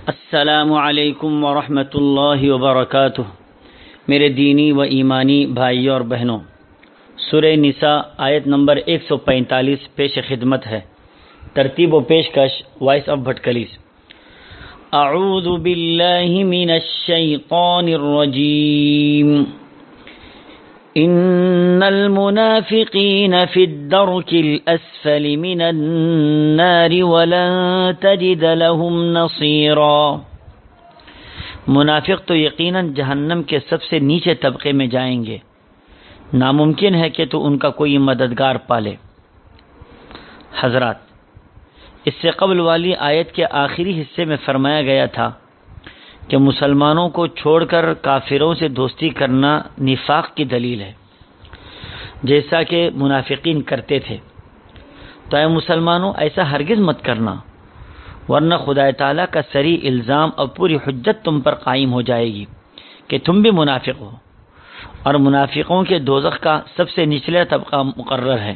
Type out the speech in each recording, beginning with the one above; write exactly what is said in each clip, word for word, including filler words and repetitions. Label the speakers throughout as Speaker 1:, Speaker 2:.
Speaker 1: السلام علیکم ورحمۃ اللہ وبرکاتہ۔ میرے دینی و ایمانی بھائیوں اور بہنوں، سورہ نساء آیت نمبر ایک سو پینتالیس پیش خدمت ہے۔ ترتیب و پیشکش وائس آف بھٹکلیس۔ اعوذ باللہ من الشیطان الرجیم۔ ان المنافقین فی الدرک الاسفل من النار ولن تجد لهم نصیرا۔ منافق تو یقیناً جہنم کے سب سے نیچے طبقے میں جائیں گے، ناممکن ہے کہ تو ان کا کوئی مددگار پالے۔ حضرات، اس سے قبل والی آیت کے آخری حصے میں فرمایا گیا تھا کہ مسلمانوں کو چھوڑ کر کافروں سے دوستی کرنا نفاق کی دلیل ہے، جیسا کہ منافقین کرتے تھے۔ تو اے مسلمانوں، ایسا ہرگز مت کرنا، ورنہ خدا تعالیٰ کا صریح الزام اور پوری حجت تم پر قائم ہو جائے گی کہ تم بھی منافق ہو، اور منافقوں کے دوزخ کا سب سے نچلا طبقہ مقرر ہے،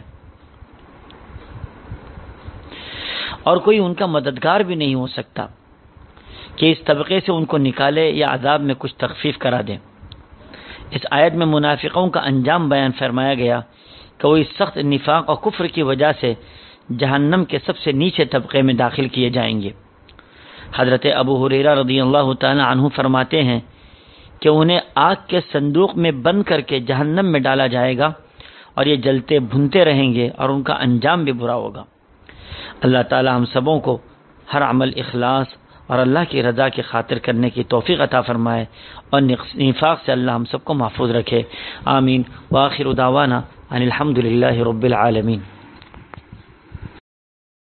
Speaker 1: اور کوئی ان کا مددگار بھی نہیں ہو سکتا کہ اس طبقے سے ان کو نکالے یا عذاب میں کچھ تخفیف کرا دے۔ اس آیت میں منافقوں کا انجام بیان فرمایا گیا کہ وہ اس سخت نفاق اور کفر کی وجہ سے جہنم کے سب سے نیچے طبقے میں داخل کیے جائیں گے۔ حضرت ابو ہریرہ رضی اللہ تعالی عنہ فرماتے ہیں کہ انہیں آگ کے صندوق میں بند کر کے جہنم میں ڈالا جائے گا، اور یہ جلتے بھنتے رہیں گے، اور ان کا انجام بھی برا ہوگا۔ اللہ تعالی ہم سبوں کو ہر عمل اخلاص اور اللہ کی رضا کی خاطر کرنے کی توفیق عطا فرمائے، اور نفاق سے اللہ ہم سب کو محفوظ رکھے۔ آمین۔ وآخر دعوانا ان الحمد للہ رب العالمین۔